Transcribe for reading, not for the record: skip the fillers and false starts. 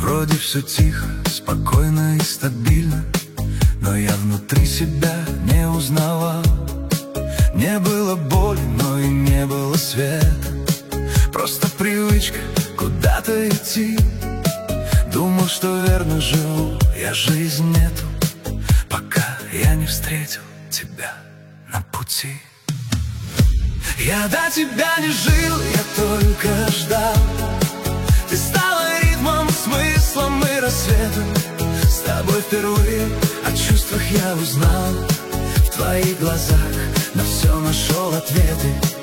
Вроде все тихо, спокойно и стабильно, но я внутри себя не узнавал. Не было боли, но и не было света, просто привычка куда-то идти. Думал, что верно живу, я жизнь нету, пока я не встретил тебя на пути. Я до тебя не жил, я только ждал. Ты стала ритмом, смыслом и рассветом. С тобой впервые о чувствах я узнал. В твоих глазах на все нашел ответы.